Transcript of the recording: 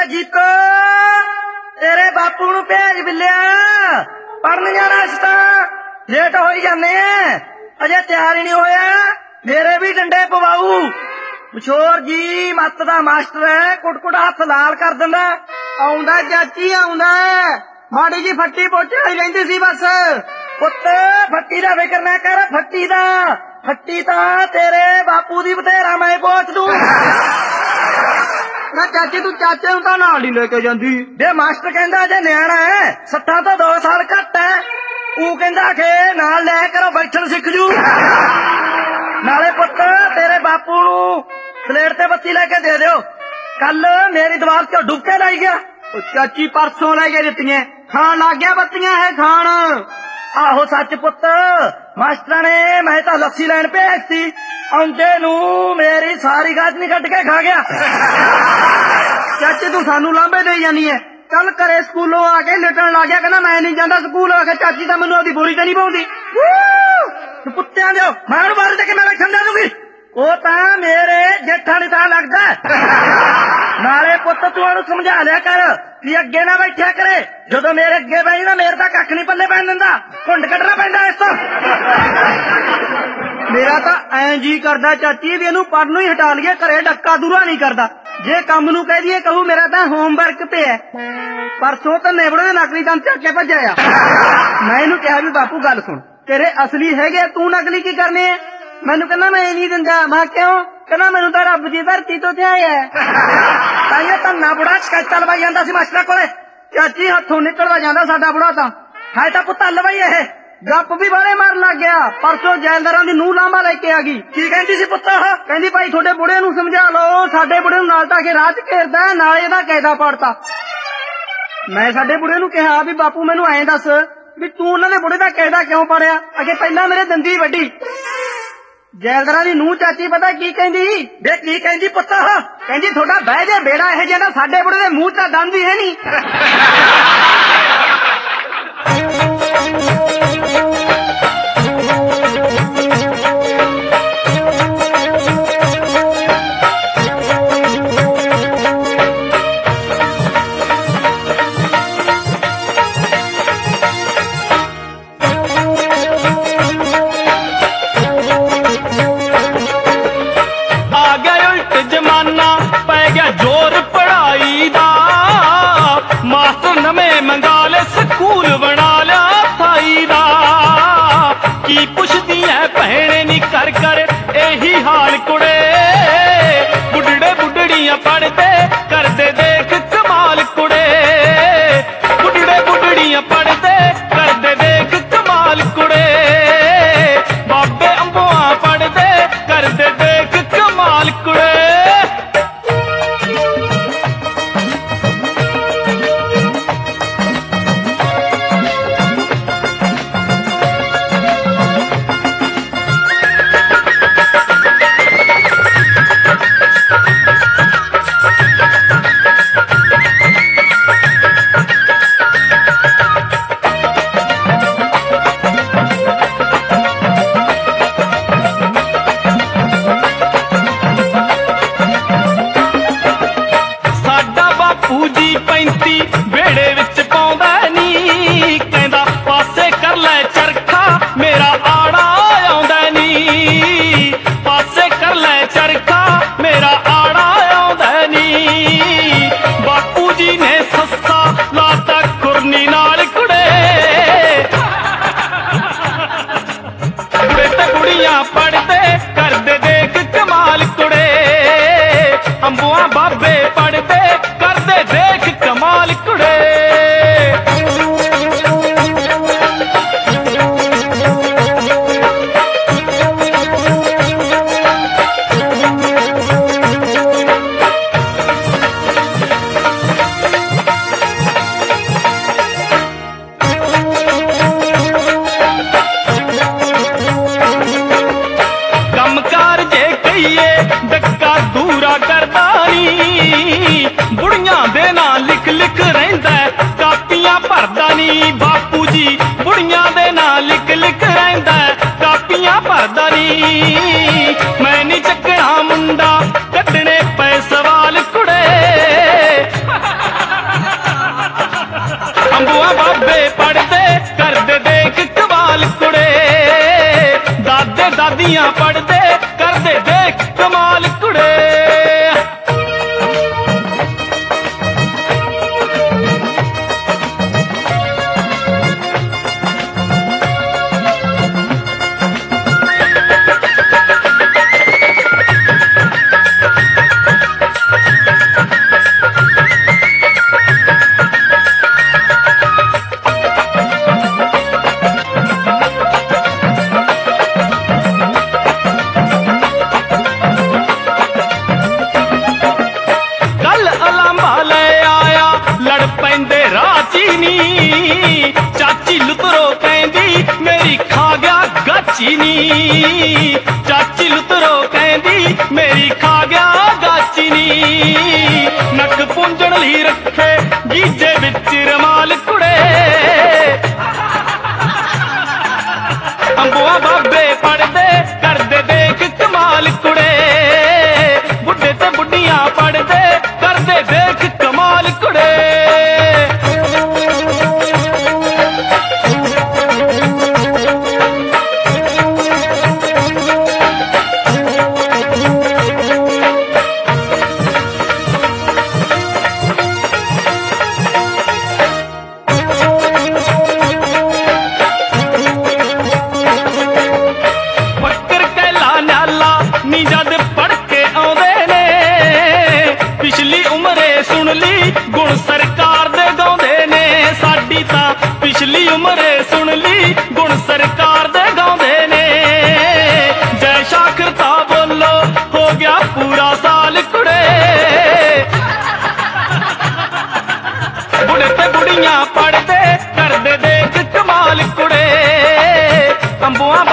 ਜੀਤੋ तेरे बापू नू भेज बिलिया पढ़न जाना अस तां लेट हो ही जाने अजे तैयार ही नहीं होया मेरे भी डंडे पवाऊ मशोर जी मत दा मास्टर है कुट हथ लाल कर दिंदा आउंदा चाची आउंदा माड़ी जी फट्टी पोचे ही रहिंदी सी बस पुत्त फट्टी दा फिकर ना कर फट्टी तां तेरे बापू दी बथेरा मैं पोच दूं ना चाची तू चाचे नूं तां नाल नहीं लेके जांदी बे मास्टर कहंदा जे न्याणा है 60 तो 2 साल घट है ऊ कहंदा के नाल लै करो बैठण सिख जू नाले पुत्त तेरे बापू नूं स्लेट ते बत्ती लेके दे दियो कल मेरी दीवार च डुबके लाई गया चाची परसों लेके दित्तियां खान लग गया बत्तियां है खान आहो सच पुत्त मास्टर ने मैं तो लस्सी लैन भेजती आउंदे नू मेरी सारी गाजनी कट के खा गया चाची तू सानू लांबे दे जानी है कल घरे स्कूलों आके लेटन लग गया कहना मैं नहीं जाता स्कूल आके चाची तो मैनू आदी बोरी तो नहीं पाउंदी कुत्तियां दो मैं बाहर देके मैं बैठन दे दूंगी वो तां मेरे जेठा नहीं तां लगदा नाले पुत्त तू ओनू समझा लिया कर कि अगे ना बैठा करे जदों मेरे अगे बही ना मेरे तां कख नहीं पल्ले पैन दिंदा घुंड कड्ढना पैंदा इस तों मेरा तां ऐ जी करदा चाची भी इहनू पढ़नों ही हटा लिए घरे डक्का दूरा नहीं करदा जे काम नू कह दिए कहू मेरा तां होमवर्क पे है परसों तो नेबड़े दे नकली दंद चक के भज्या मैं इहनू कहा भी बापू गल सुन तेरे असली हैगे तू नकली की करने है मैनू कहना मैं नहीं दिंदा मैं क्यों कहना मैनू तो रब दी धरती तो ध्याया है धन्ना बुढ़ा स्कैच लवाई जांदा सी मास्टर कोले चाची हथों निकलवा जांदा साडा बुढ़ा तां हाए तां पुत्त लवाई है गप भी बारे मार लग गया परसों जैलदारां दी नूह लांबा लेके आ गई की कहंदी सी पुत्त कहंदी भाई थोड़े बुढ़े नू समझा लो साडे बुढ़े नू नाल तां के राह च घेरदा नाल इहदा कायदा पड़ता मैं साडे बुढ़े नू कहा भी बापू मैनू ऐं दस भी तू उन्हां दे बुढ़े दा कायदा क्यों पढ़िया अगे पहला मेरे दंदी वड्डी जैलदारां दी नूह चाची पता की कहंदी वे की कहंदी पुत्त कहंदी थोड़ा बह जे बेड़ा इह जिहा साडे बुढ़े दे मूंह च दंद ही है नहीं स्कूल बना लिया थाई दा की पुछदी है भैने नी कर कर यही हाल कुड़े बुढ़ड़े बुढ़ड़ियां पढ़ते करदे देख कमाल कुड़े बुढ़ड़े बुढ़ड़ियां पढ़ते करदे देख कमाल कुड़े बाबे अंबुआ पढ़ते करदे देख कमाल कुड़े पढ़ते करदे देख कमाल कुड़े अंबुआ बाबे पढ़ते करदे देख कमाल कुड़े डक्का दूरा करदा नी बुढ़ियां दे नाल लिख लिख रहिंदा कापियां भरदा नी बापू जी बुढ़ियां दे नाल लिख लिख रहिंदा कापियां भरदा नी मैं नी चकना मुंडा कड्डने पे सवाल कुड़े ਦਾਦੀਆਂ ਪੜਦੇ ਕਰਦੇ ਦੇਖ ਕਮਾਲ ਕੁੜੇ। ਚਾਚੀ ਲੁਤਰੋ ਕਹਿੰਦੀ ਮੇਰੀ ਖਾ ਗਿਆ ਗਾਚੀ ਨੀ, ਚਾਚੀ ਲੁਤਰੋ ਕਹਿੰਦੀ ਮੇਰੀ ਖਾ ਗਿਆ ਗਾਚੀ ਨੀ। ਨੱਕ ਪੁੰਝਣ ਲਈ ਰੱਖੇ ਗੀਜੇ ਵਿੱਚ ਰਮਾਲ ਕੁੜੇ, ਅੰਬੂਆ ਬਾਬੇ ਪੜਦੇ ਕਰਦੇ ਦੇਖ ਕਮਾਲ ਕੁੜੇ, ਬੁੱਢੇ ਤੇ ਬੁੱਢੀਆਂ ਪੜਦੇ ਕਰਦੇ ਦੇਖ ਕਮਾਲ ਕੁੜੇ। ਪਿਛਲੀ ਉਮਰੇ ਸੁਣ ਲਈ ਗੁਣ ਸਰਕਾਰ ਦੇ ਗਾਉਂਦੇ ਨੇ, ਸਾਡੀ ਤਾਂ ਪਿਛਲੀ ਉਮਰੇ ਸੁਣ ਲਈ ਗੁਣ ਸਰਕਾਰ ਦੇ ਗਾਉਂਦੇ ਨੇ। ਜੈ ਸਾਖਰਤਾ ਬੋਲੋ ਹੋ ਗਿਆ ਪੂਰਾ ਸਾਲ ਕੁੜੇ, ਬੁੜੇ ਤੇ ਬੁੜੀਆਂ ਪੜਦੇ ਕਰਦੇ ਦੇਖ ਕਮਾਲ ਕੁੜੇ, ਅੰਬੂਆਂ